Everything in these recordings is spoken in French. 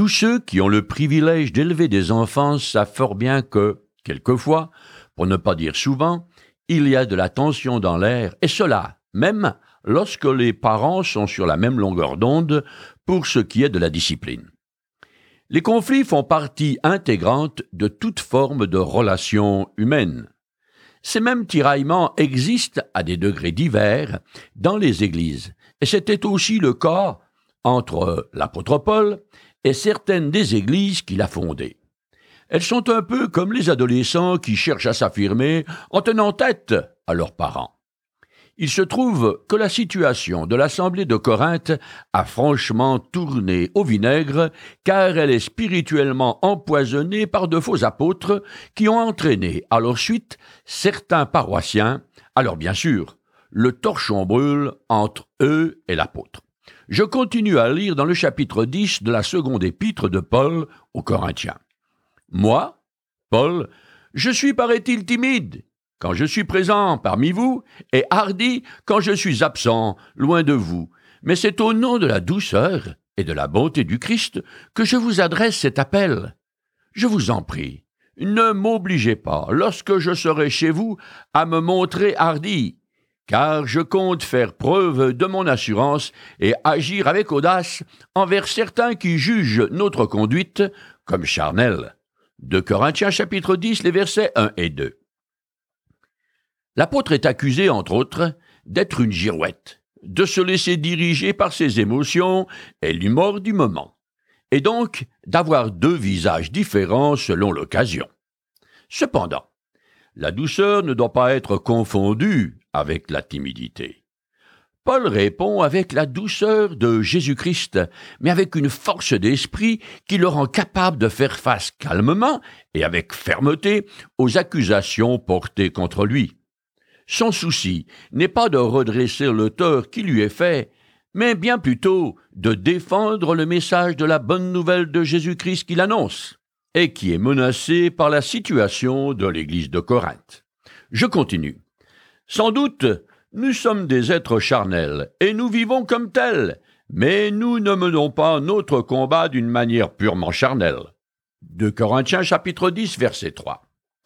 ceux qui ont le privilège d'élever des enfants savent fort bien que, quelquefois, pour ne pas dire souvent, il y a de la tension dans l'air, et cela, même lorsque les parents sont sur la même longueur d'onde pour ce qui est de la discipline. Les conflits font partie intégrante de toute forme de relation humaine. Ces mêmes tiraillements existent à des degrés divers dans les églises, et c'était aussi le cas entre l'apôtre Paul et certaines des églises qu'il a fondées. Elles sont un peu comme les adolescents qui cherchent à s'affirmer en tenant tête à leurs parents. Il se trouve que la situation de l'Assemblée de Corinthe a franchement tourné au vinaigre, car elle est spirituellement empoisonnée par de faux apôtres qui ont entraîné à leur suite certains paroissiens. Alors bien sûr, le torchon brûle entre eux et l'apôtre. Je continue à lire dans le chapitre 10 de la seconde épître de Paul aux Corinthiens. Moi, Paul, je suis, paraît-il, timide quand je suis présent parmi vous, et hardi quand je suis absent, loin de vous. Mais c'est au nom de la douceur et de la bonté du Christ que je vous adresse cet appel. Je vous en prie, ne m'obligez pas, lorsque je serai chez vous, à me montrer hardi, car je compte faire preuve de mon assurance et agir avec audace envers certains qui jugent notre conduite comme charnelle. 2 Corinthiens chapitre 10, les versets 1 et 2. L'apôtre est accusé, entre autres, d'être une girouette, de se laisser diriger par ses émotions et l'humeur du moment, et donc d'avoir deux visages différents selon l'occasion. Cependant, la douceur ne doit pas être confondue avec la timidité. Paul répond avec la douceur de Jésus-Christ, mais avec une force d'esprit qui le rend capable de faire face calmement et avec fermeté aux accusations portées contre lui. Son souci n'est pas de redresser le tort qui lui est fait, mais bien plutôt de défendre le message de la bonne nouvelle de Jésus-Christ qu'il annonce, et qui est menacé par la situation de l'Église de Corinthe. Je continue. Sans doute, nous sommes des êtres charnels, et nous vivons comme tels, mais nous ne menons pas notre combat d'une manière purement charnelle. 2 Corinthiens chapitre 10, verset 3.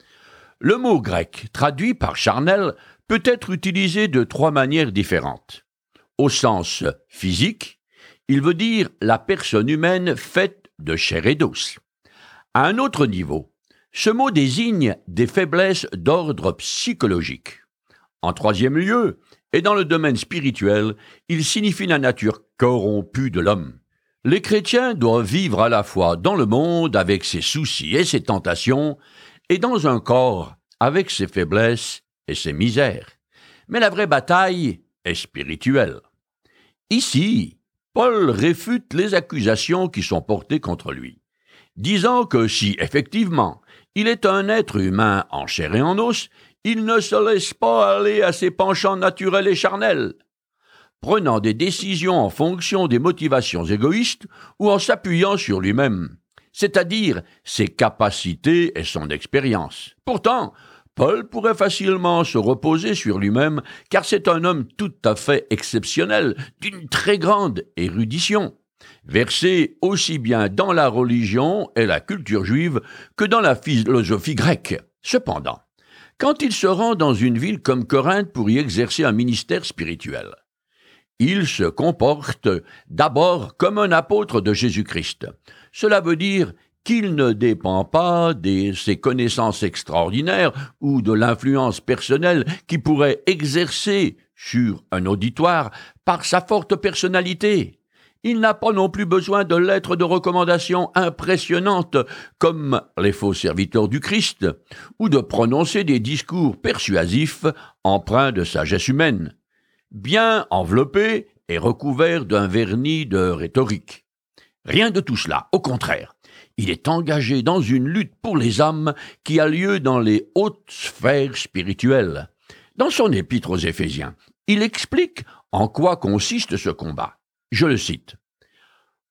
Le mot grec, traduit par charnel, peut être utilisé de trois manières différentes. Au sens physique, il veut dire la personne humaine faite de chair et d'os. À un autre niveau, ce mot désigne des faiblesses d'ordre psychologique. En troisième lieu, et dans le domaine spirituel, il signifie la nature corrompue de l'homme. Les chrétiens doivent vivre à la fois dans le monde avec ses soucis et ses tentations, et dans un corps avec ses faiblesses et ses misères. Mais la vraie bataille est spirituelle. Ici, Paul réfute les accusations qui sont portées contre lui, disant que si, effectivement, il est un être humain en chair et en os, il ne se laisse pas aller à ses penchants naturels et charnels, prenant des décisions en fonction des motivations égoïstes ou en s'appuyant sur lui-même, c'est-à-dire ses capacités et son expérience. Pourtant, Paul pourrait facilement se reposer sur lui-même, car c'est un homme tout à fait exceptionnel, d'une très grande érudition, versé aussi bien dans la religion et la culture juive que dans la philosophie grecque. Cependant, quand il se rend dans une ville comme Corinthe pour y exercer un ministère spirituel, il se comporte d'abord comme un apôtre de Jésus-Christ. Cela veut dire qu'il ne dépend pas de ses connaissances extraordinaires ou de l'influence personnelle qu'il pourrait exercer sur un auditoire par sa forte personnalité. Il n'a pas non plus besoin de lettres de recommandation impressionnantes comme les faux serviteurs du Christ, ou de prononcer des discours persuasifs empreints de sagesse humaine, bien enveloppés et recouverts d'un vernis de rhétorique. Rien de tout cela, au contraire. Il est engagé dans une lutte pour les âmes qui a lieu dans les hautes sphères spirituelles. Dans son épître aux Éphésiens, il explique en quoi consiste ce combat. Je le cite.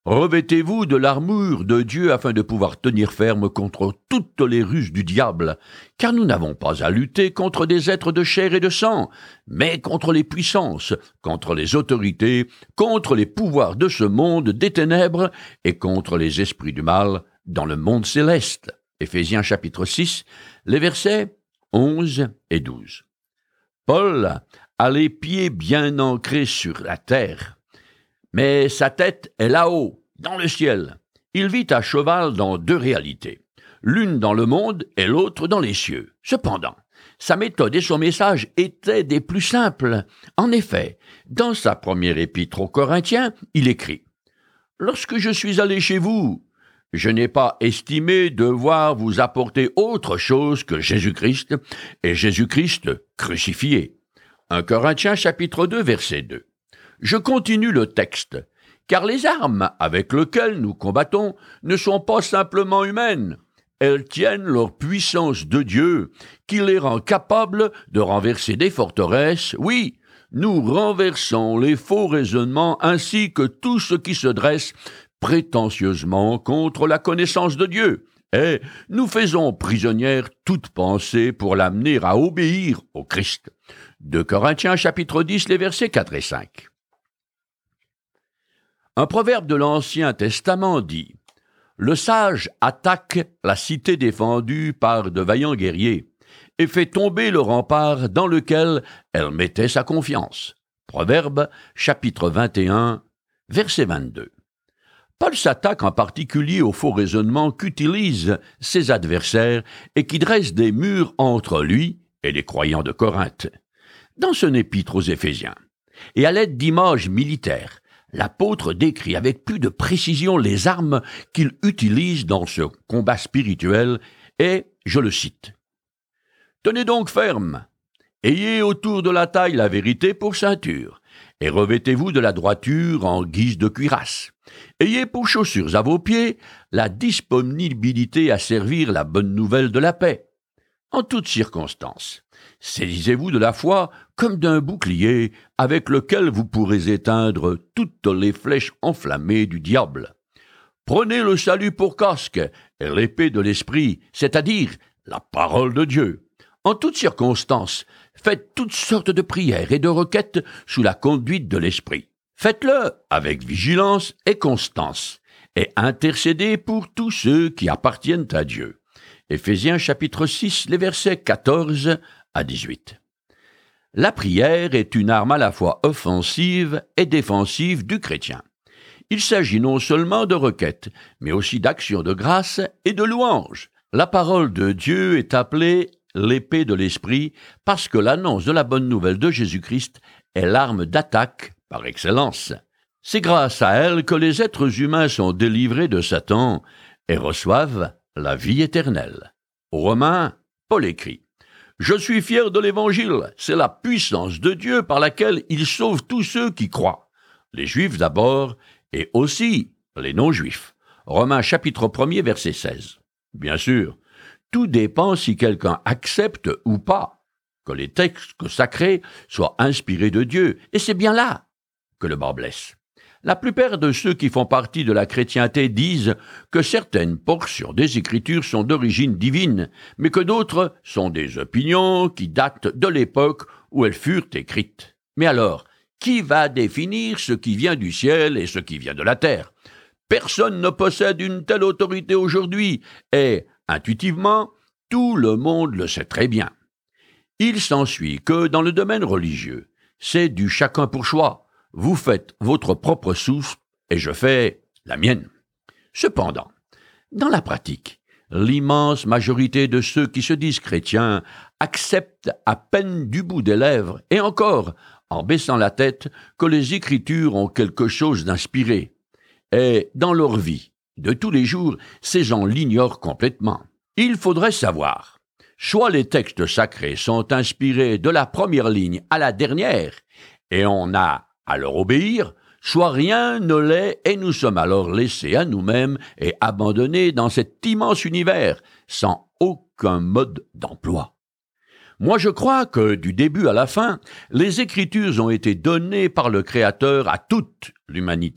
Revêtez-vous de l'armure de Dieu afin de pouvoir tenir ferme contre toutes les ruses du diable, car nous n'avons pas à lutter contre des êtres de chair et de sang, mais contre les puissances, contre les autorités, contre les pouvoirs de ce monde des ténèbres et contre les esprits du mal dans le monde céleste. Éphésiens chapitre 6, les versets 11 et 12. Paul a les pieds bien ancrés sur la terre, mais sa tête est là-haut, dans le ciel. Il vit à cheval dans deux réalités, l'une dans le monde et l'autre dans les cieux. Cependant, sa méthode et son message étaient des plus simples. En effet, dans sa première épître aux Corinthiens, il écrit « Lorsque je suis allé chez vous, je n'ai pas estimé devoir vous apporter autre chose que Jésus-Christ et Jésus-Christ crucifié. » 1 Corinthiens chapitre 2, verset 2. Je continue le texte, car les armes avec lesquelles nous combattons ne sont pas simplement humaines. Elles tiennent leur puissance de Dieu, qui les rend capables de renverser des forteresses. Oui, nous renversons les faux raisonnements ainsi que tout ce qui se dresse prétentieusement contre la connaissance de Dieu. Et nous faisons prisonnière toute pensée pour l'amener à obéir au Christ. 2 Corinthiens chapitre 10, les versets 4 et 5. Un proverbe de l'Ancien Testament dit « Le sage attaque la cité défendue par de vaillants guerriers et fait tomber le rempart dans lequel elle mettait sa confiance. » Proverbe chapitre 21, verset 22. Paul s'attaque en particulier aux faux raisonnements qu'utilisent ses adversaires et qui dressent des murs entre lui et les croyants de Corinthe. Dans son épître aux Éphésiens, et à l'aide d'images militaires, l'apôtre décrit avec plus de précision les armes qu'il utilise dans ce combat spirituel et, je le cite, « Tenez donc ferme, ayez autour de la taille la vérité pour ceinture, et revêtez-vous de la droiture en guise de cuirasse. Ayez pour chaussures à vos pieds la disponibilité à servir la bonne nouvelle de la paix. En toutes circonstances, saisissez-vous de la foi comme d'un bouclier avec lequel vous pourrez éteindre toutes les flèches enflammées du diable. Prenez le salut pour casque et l'épée de l'esprit, c'est-à-dire la parole de Dieu. En toutes circonstances, faites toutes sortes de prières et de requêtes sous la conduite de l'esprit. Faites-le avec vigilance et constance, et intercédez pour tous ceux qui appartiennent à Dieu. Éphésiens chapitre 6, les versets 14 à 18. La prière est une arme à la fois offensive et défensive du chrétien. Il s'agit non seulement de requêtes, mais aussi d'actions de grâce et de louanges. La parole de Dieu est appelée l'épée de l'esprit parce que l'annonce de la bonne nouvelle de Jésus-Christ est l'arme d'attaque par excellence. C'est grâce à elle que les êtres humains sont délivrés de Satan et reçoivent la vie éternelle. Aux Romains, Paul écrit « Je suis fier de l'Évangile, c'est la puissance de Dieu par laquelle il sauve tous ceux qui croient, les Juifs d'abord et aussi les non-Juifs. » Romains chapitre 1er, verset 16. Bien sûr, tout dépend si quelqu'un accepte ou pas que les textes sacrés soient inspirés de Dieu, et c'est bien là que le bât blesse. La plupart de ceux qui font partie de la chrétienté disent que certaines portions des Écritures sont d'origine divine, mais que d'autres sont des opinions qui datent de l'époque où elles furent écrites. Mais alors, qui va définir ce qui vient du ciel et ce qui vient de la terre? Personne ne possède une telle autorité aujourd'hui, et, intuitivement, tout le monde le sait très bien. Il s'ensuit que, dans le domaine religieux, c'est du chacun pour soi. Vous faites votre propre souffle et je fais la mienne. Cependant, dans la pratique, l'immense majorité de ceux qui se disent chrétiens acceptent à peine du bout des lèvres, et encore en baissant la tête, que les Écritures ont quelque chose d'inspiré. Et dans leur vie de tous les jours, ces gens l'ignorent complètement. Il faudrait savoir, soit les textes sacrés sont inspirés de la première ligne à la dernière, et on a à leur obéir, soit rien ne l'est et nous sommes alors laissés à nous-mêmes et abandonnés dans cet immense univers, sans aucun mode d'emploi. Moi je crois que du début à la fin, les Écritures ont été données par le Créateur à toute l'humanité.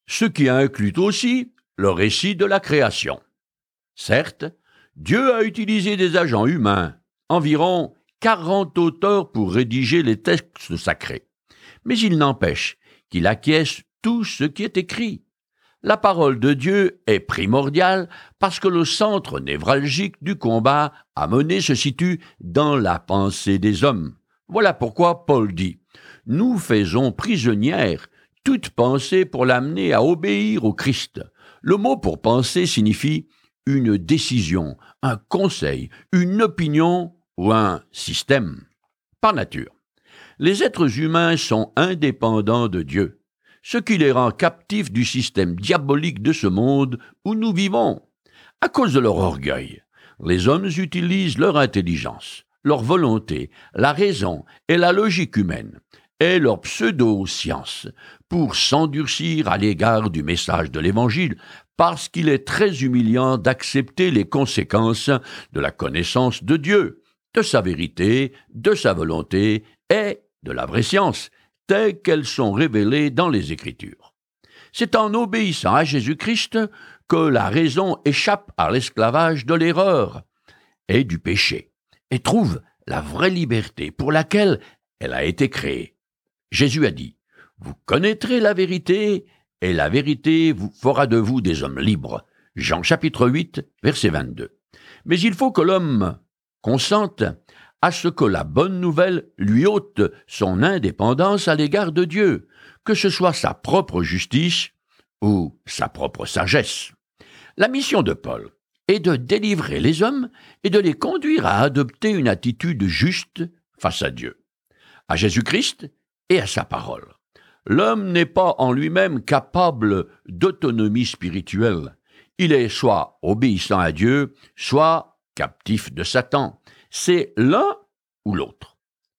ce qui inclut aussi le récit de la création. Certes, Dieu a utilisé des agents humains, environ 40 auteurs pour rédiger les textes sacrés. Mais il n'empêche qu'il acquiesce tout ce qui est écrit. La parole de Dieu est primordiale parce que le centre névralgique du combat à mener se situe dans la pensée des hommes. Voilà pourquoi Paul dit « Nous faisons prisonnière toute pensée pour l'amener à obéir au Christ ». Le mot pour penser signifie une décision, un conseil, une opinion ou un système. Par nature, les êtres humains sont indépendants de Dieu, ce qui les rend captifs du système diabolique de ce monde où nous vivons. À cause de leur orgueil, les hommes utilisent leur intelligence, leur volonté, la raison et la logique humaine, et leur pseudo-science, pour s'endurcir à l'égard du message de l'Évangile, parce qu'il est très humiliant d'accepter les conséquences de la connaissance de Dieu, de sa vérité, de sa volonté et de la vraie science, telles qu'elles sont révélées dans les Écritures. C'est en obéissant à Jésus-Christ que la raison échappe à l'esclavage de l'erreur et du péché, et trouve la vraie liberté pour laquelle elle a été créée. Jésus a dit « Vous connaîtrez la vérité, et la vérité vous fera de vous des hommes libres. » Jean chapitre 8, verset 22. Mais il faut que l'homme consente à ce que la bonne nouvelle lui ôte son indépendance à l'égard de Dieu, que ce soit sa propre justice ou sa propre sagesse. La mission de Paul est de délivrer les hommes et de les conduire à adopter une attitude juste face à Dieu, à Jésus-Christ et à sa parole. L'homme n'est pas en lui-même capable d'autonomie spirituelle. Il est soit obéissant à Dieu, soit captif de Satan. C'est l'un ou l'autre.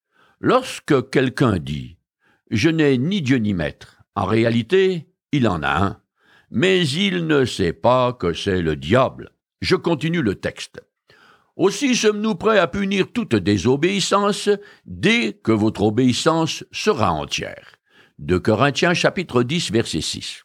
Lorsque quelqu'un dit « Je n'ai ni Dieu ni maître », en réalité, il en a un, mais il ne sait pas que c'est le diable. Je continue le texte. « Aussi sommes-nous prêts à punir toute désobéissance dès que votre obéissance sera entière. » 2 Corinthiens chapitre 10, verset 6.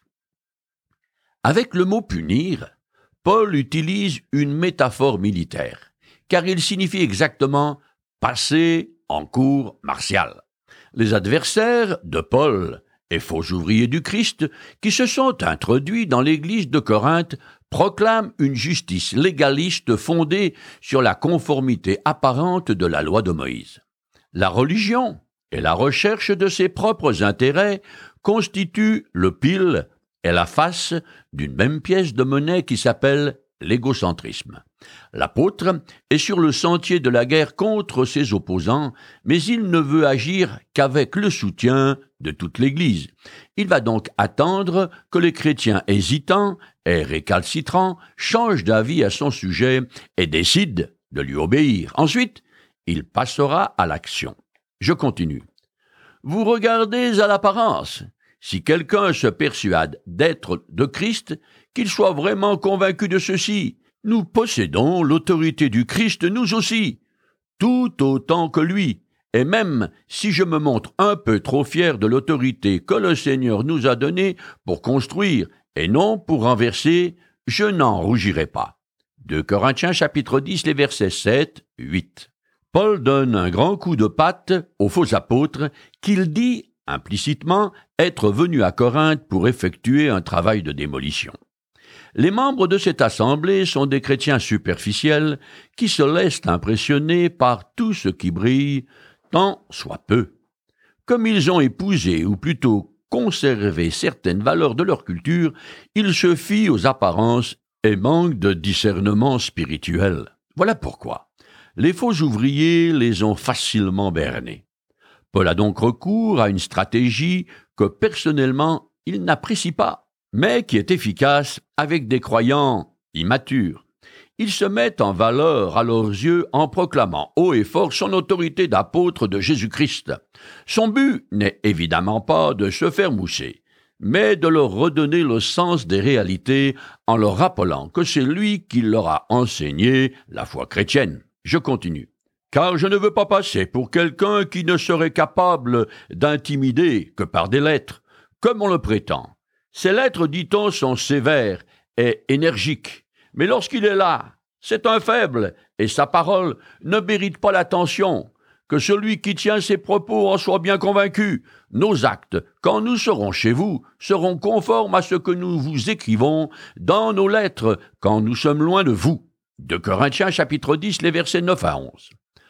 Avec le mot « punir », Paul utilise une métaphore militaire, car il signifie exactement « passer en cour martiale ». Les adversaires de Paul et faux ouvriers du Christ qui se sont introduits dans l'Église de Corinthe proclament une justice légaliste fondée sur la conformité apparente de la loi de Moïse. La religion et la recherche de ses propres intérêts constituent le pile et la face d'une même pièce de monnaie qui s'appelle l'égocentrisme. L'apôtre est sur le sentier de la guerre contre ses opposants, mais il ne veut agir qu'avec le soutien de toute l'Église. Il va donc attendre que les chrétiens hésitants et récalcitrants changent d'avis à son sujet et décident de lui obéir. Ensuite, il passera à l'action. Je continue. Vous regardez à l'apparence. Si quelqu'un se persuade d'être de Christ, qu'il soit vraiment convaincu de ceci. Nous possédons l'autorité du Christ nous aussi, tout autant que lui. Et même si je me montre un peu trop fier de l'autorité que le Seigneur nous a donnée pour construire et non pour renverser, je n'en rougirai pas. 2 Corinthiens chapitre 10, les versets 7, 8. Paul donne un grand coup de patte aux faux apôtres qu'il dit, implicitement, être venus à Corinthe pour effectuer un travail de démolition. Les membres de cette assemblée sont des chrétiens superficiels qui se laissent impressionner par tout ce qui brille, tant soit peu. Comme ils ont épousé, ou plutôt conservé certaines valeurs de leur culture, ils se fient aux apparences et manquent de discernement spirituel. Voilà pourquoi les faux ouvriers les ont facilement bernés. Paul a donc recours à une stratégie que personnellement il n'apprécie pas, mais qui est efficace avec des croyants immatures. Il se met en valeur à leurs yeux en proclamant haut et fort son autorité d'apôtre de Jésus-Christ. Son but n'est évidemment pas de se faire mousser, mais de leur redonner le sens des réalités en leur rappelant que c'est lui qui leur a enseigné la foi chrétienne. Je continue. Car je ne veux pas passer pour quelqu'un qui ne serait capable d'intimider que par des lettres, comme on le prétend. Ses lettres, dit-on, sont sévères et énergiques, mais lorsqu'il est là, c'est un faible, et sa parole ne mérite pas l'attention. Que celui qui tient ses propos en soit bien convaincu. Nos actes, quand nous serons chez vous, seront conformes à ce que nous vous écrivons dans nos lettres quand nous sommes loin de vous. 2 Corinthiens chapitre 10, les versets 9 à 11.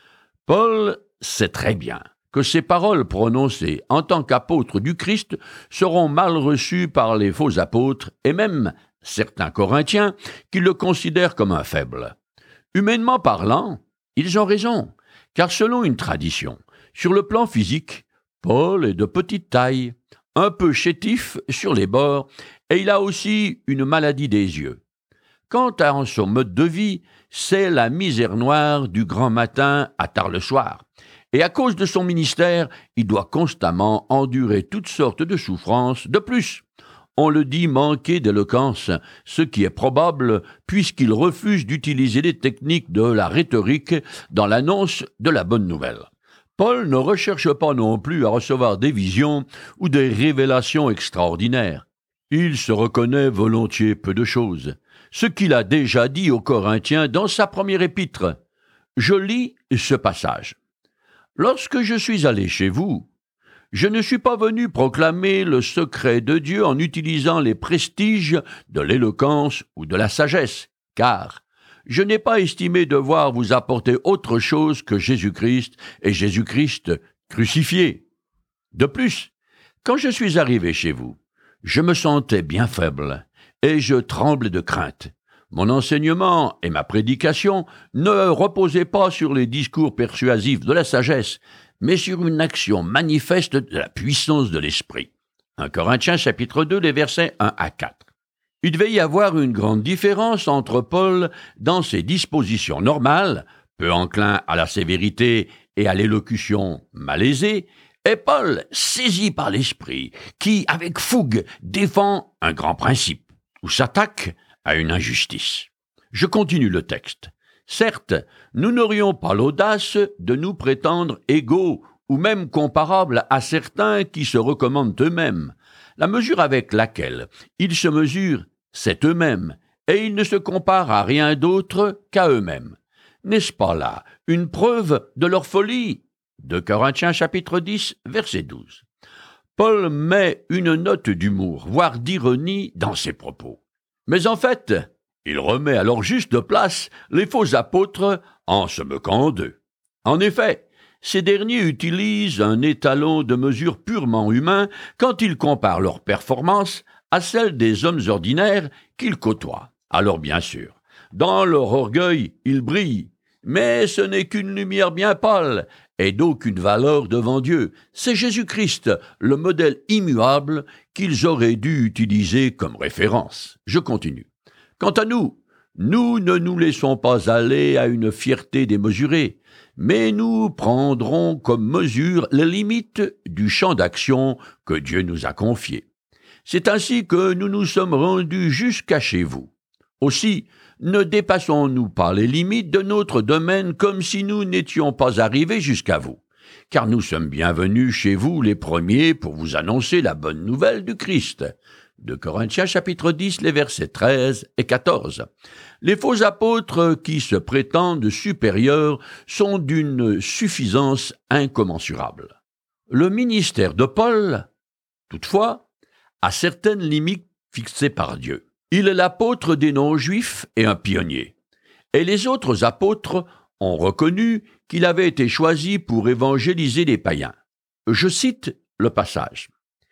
Paul sait très bien que ces paroles prononcées en tant qu'apôtre du Christ seront mal reçues par les faux apôtres et même certains Corinthiens qui le considèrent comme un faible. Humainement parlant, ils ont raison, car selon une tradition, sur le plan physique, Paul est de petite taille, un peu chétif sur les bords, et il a aussi une maladie des yeux. Quant à son mode de vie, c'est la misère noire du grand matin à tard le soir. Et à cause de son ministère, il doit constamment endurer toutes sortes de souffrances. De plus, on le dit manquer d'éloquence, ce qui est probable puisqu'il refuse d'utiliser les techniques de la rhétorique dans l'annonce de la bonne nouvelle. Paul ne recherche pas non plus à recevoir des visions ou des révélations extraordinaires. Il se reconnaît volontiers peu de choses, ce qu'il a déjà dit aux Corinthiens dans sa première épître. Je lis ce passage. « Lorsque je suis allé chez vous, je ne suis pas venu proclamer le secret de Dieu en utilisant les prestiges de l'éloquence ou de la sagesse, car je n'ai pas estimé devoir vous apporter autre chose que Jésus-Christ et Jésus-Christ crucifié. De plus, quand je suis arrivé chez vous, je me sentais bien faible et je tremblais de crainte. Mon enseignement et ma prédication ne reposaient pas sur les discours persuasifs de la sagesse, mais sur une action manifeste de la puissance de l'Esprit. 1 Corinthiens chapitre 2, les versets 1 à 4. Il devait y avoir une grande différence entre Paul dans ses dispositions normales, peu enclin à la sévérité et à l'élocution malaisée, et Paul saisi par l'Esprit, qui, avec fougue, défend un grand principe, ou s'attaque à une injustice. Je continue le texte. Certes, nous n'aurions pas l'audace de nous prétendre égaux ou même comparables à certains qui se recommandent eux-mêmes. La mesure avec laquelle ils se mesurent, c'est eux-mêmes, et ils ne se comparent à rien d'autre qu'à eux-mêmes. N'est-ce pas là une preuve de leur folie? 2 Corinthiens chapitre 10, verset 12. Paul met une note d'humour, voire d'ironie dans ses propos. Mais en fait, il remet à leur juste place les faux apôtres en se moquant d'eux. En effet, ces derniers utilisent un étalon de mesure purement humain quand ils comparent leurs performances à celles des hommes ordinaires qu'ils côtoient. Alors bien sûr, dans leur orgueil, ils brillent, mais ce n'est qu'une lumière bien pâle et d'aucune valeur devant Dieu. C'est Jésus-Christ, le modèle immuable qu'ils auraient dû utiliser comme référence. Je continue. Quant à nous, nous ne nous laissons pas aller à une fierté démesurée, mais nous prendrons comme mesure les limites du champ d'action que Dieu nous a confié. C'est ainsi que nous nous sommes rendus jusqu'à chez vous. Aussi, ne dépassons-nous pas les limites de notre domaine comme si nous n'étions pas arrivés jusqu'à vous, car nous sommes bienvenus chez vous les premiers pour vous annoncer la bonne nouvelle du Christ. 2 Corinthiens chapitre 10, les versets 13 et 14. Les faux apôtres qui se prétendent supérieurs sont d'une suffisance incommensurable. Le ministère de Paul, toutefois, a certaines limites fixées par Dieu. Il est l'apôtre des non-juifs et un pionnier. Et les autres apôtres ont reconnu qu'il avait été choisi pour évangéliser les païens. Je cite le passage.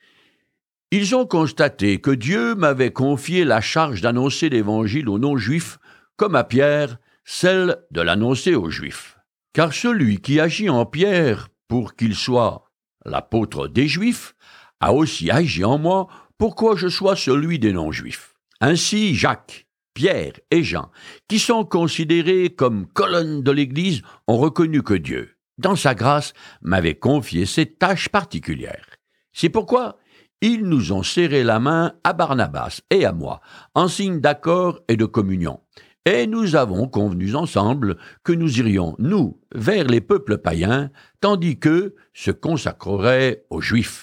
« Ils ont constaté que Dieu m'avait confié la charge d'annoncer l'Évangile aux non-juifs, comme à Pierre, celle de l'annoncer aux Juifs. Car celui qui agit en Pierre pour qu'il soit l'apôtre des Juifs a aussi agi en moi pour que je sois celui des non-juifs. Ainsi Jacques, Pierre et Jean, qui sont considérés comme colonnes de l'Église, ont reconnu que Dieu, dans sa grâce, m'avait confié cette tâche particulière. C'est pourquoi ils nous ont serré la main à Barnabas et à moi, en signe d'accord et de communion. Et nous avons convenu ensemble que nous irions, nous, vers les peuples païens, tandis qu'eux se consacreraient aux Juifs.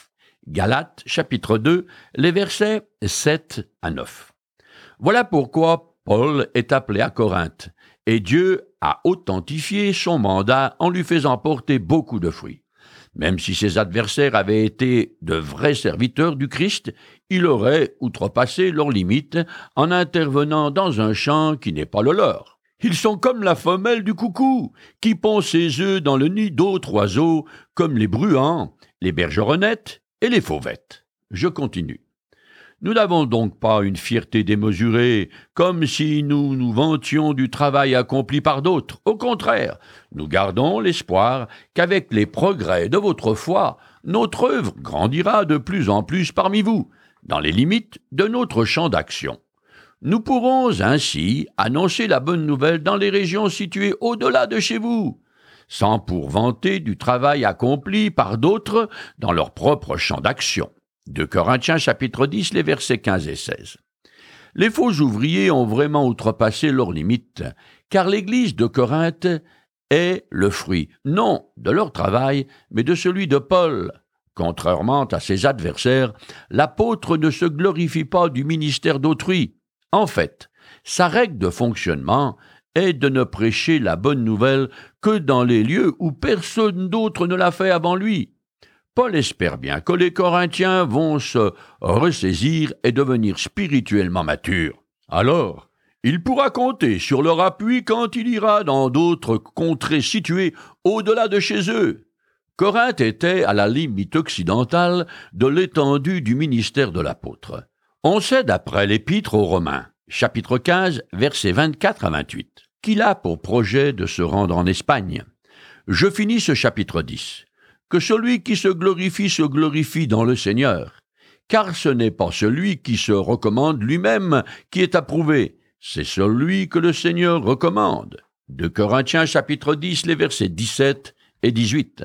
Galates, chapitre 2, les versets 7 à 9. Voilà pourquoi Paul est appelé à Corinthe, et Dieu a authentifié son mandat en lui faisant porter beaucoup de fruits. Même si ses adversaires avaient été de vrais serviteurs du Christ, il aurait outrepassé leurs limites en intervenant dans un champ qui n'est pas le leur. Ils sont comme la femelle du coucou, qui pond ses œufs dans le nid d'autres oiseaux, comme les bruants, les bergeronnettes et les fauvettes. Je continue. Nous n'avons donc pas une fierté démesurée, comme si nous nous vantions du travail accompli par d'autres. Au contraire, nous gardons l'espoir qu'avec les progrès de votre foi, notre œuvre grandira de plus en plus parmi vous, dans les limites de notre champ d'action. Nous pourrons ainsi annoncer la bonne nouvelle dans les régions situées au-delà de chez vous, sans pour vanter du travail accompli par d'autres dans leur propre champ d'action. 2 Corinthiens chapitre 10, les versets 15 et 16. Les faux ouvriers ont vraiment outrepassé leurs limites, car l'Église de Corinthe est le fruit, non de leur travail, mais de celui de Paul. Contrairement à ses adversaires, l'apôtre ne se glorifie pas du ministère d'autrui. En fait, sa règle de fonctionnement est de ne prêcher la bonne nouvelle que dans les lieux où personne d'autre ne l'a fait avant lui. Paul espère bien que les Corinthiens vont se ressaisir et devenir spirituellement matures. Alors, il pourra compter sur leur appui quand il ira dans d'autres contrées situées au-delà de chez eux. Corinthe était à la limite occidentale de l'étendue du ministère de l'apôtre. On sait d'après l'Épître aux Romains, chapitre 15, versets 24 à 28, qu'il a pour projet de se rendre en Espagne. Je finis ce chapitre 10. Que celui qui se glorifie dans le Seigneur, car ce n'est pas celui qui se recommande lui-même qui est approuvé, c'est celui que le Seigneur recommande. 2 Corinthiens chapitre 10, les versets 17 et 18.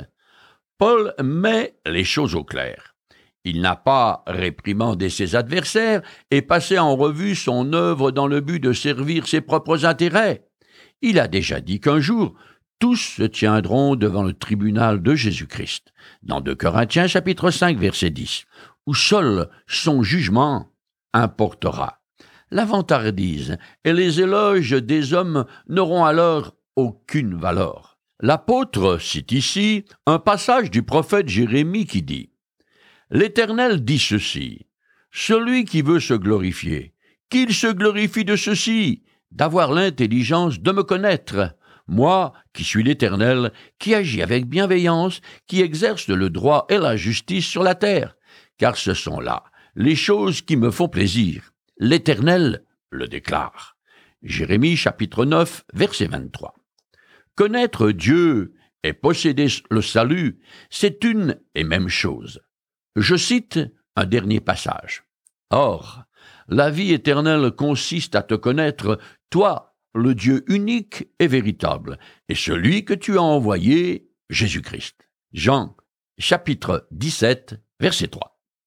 Paul met les choses au clair. Il n'a pas réprimandé ses adversaires et passé en revue son œuvre dans le but de servir ses propres intérêts. Il a déjà dit qu'un jour, tous se tiendront devant le tribunal de Jésus-Christ, dans 2 Corinthiens chapitre 5, verset 10, où seul son jugement importera. La vantardise et les éloges des hommes n'auront alors aucune valeur. L'apôtre cite ici un passage du prophète Jérémie qui dit « L'Éternel dit ceci, celui qui veut se glorifier, qu'il se glorifie de ceci, d'avoir l'intelligence de me connaître. » Moi, qui suis l'Éternel, qui agis avec bienveillance, qui exerce le droit et la justice sur la terre, car ce sont là les choses qui me font plaisir. L'Éternel le déclare. Jérémie chapitre 9, verset 23. Connaître Dieu et posséder le salut, c'est une et même chose. Je cite un dernier passage. Or, la vie éternelle consiste à te connaître, toi, le Dieu unique et véritable, et celui que tu as envoyé, Jésus-Christ. Jean, chapitre 17, verset 3.